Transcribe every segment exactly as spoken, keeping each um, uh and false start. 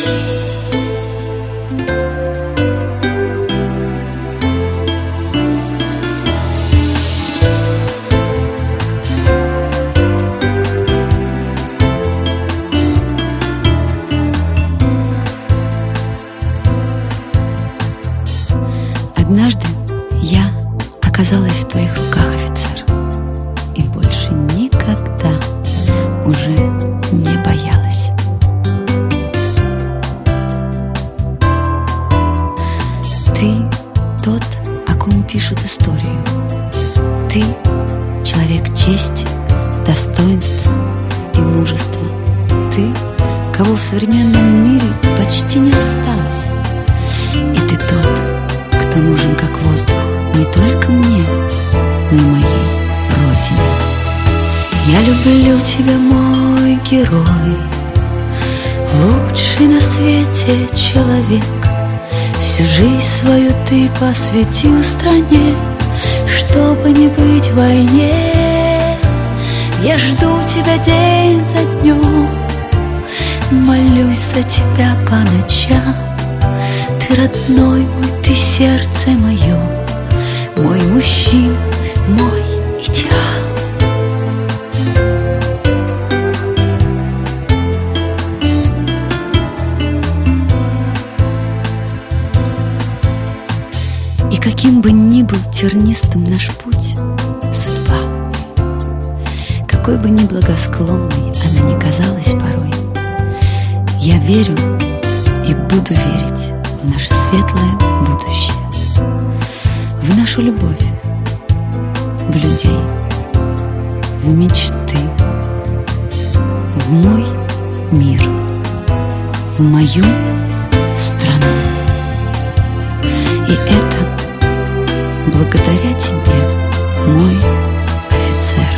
Однажды я оказалась в твоих руках, офицер, и больше никогда уже не боялась. Ты тот, о ком пишут историю. Ты человек чести, достоинства и мужества. Ты, кого в современном мире почти не осталось. И ты тот, кто нужен как воздух не только мне, но и моей родине. Я люблю тебя, мой герой, лучший на свете человек. Всю жизнь свою ты посвятил стране, чтобы не быть в войне. Я жду тебя день за днем, молюсь за тебя по ночам. Ты родной мой, ты сердце мое, мой мужчина, мой идеал. И каким бы ни был тернистым наш путь, судьба, какой бы ни благосклонной она ни казалась порой, я верю и буду верить в наше светлое будущее, в нашу любовь, в людей, в мечты, в мой мир, в мою страну. И это благодаря тебе, мой офицер.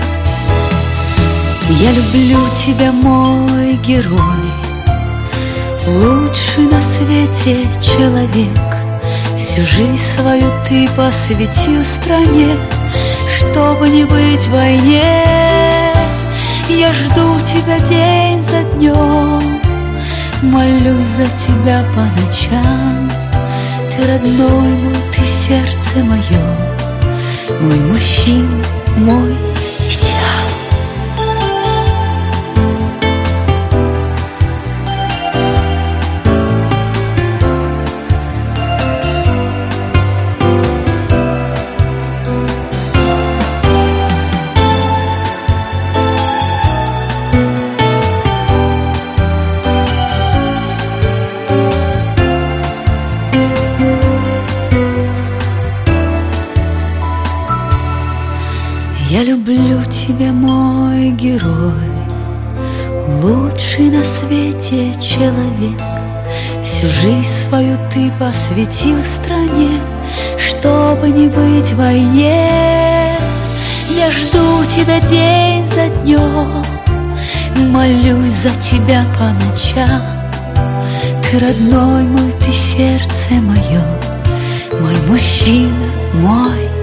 Я люблю тебя, мой герой, лучший на свете человек. Всю жизнь свою ты посвятил стране, чтобы не быть в войне. Я жду тебя день за днем, молюсь за тебя по ночам. Ты родной мой, ты сердце мое, мой мужчина, мой идеал. Я люблю тебя, мой герой, лучший на свете человек. Всю жизнь свою ты посвятил стране, чтобы не быть в войне. Я жду тебя день за днем, молюсь за тебя по ночам. Ты родной мой, ты сердце мое, мой мужчина, мой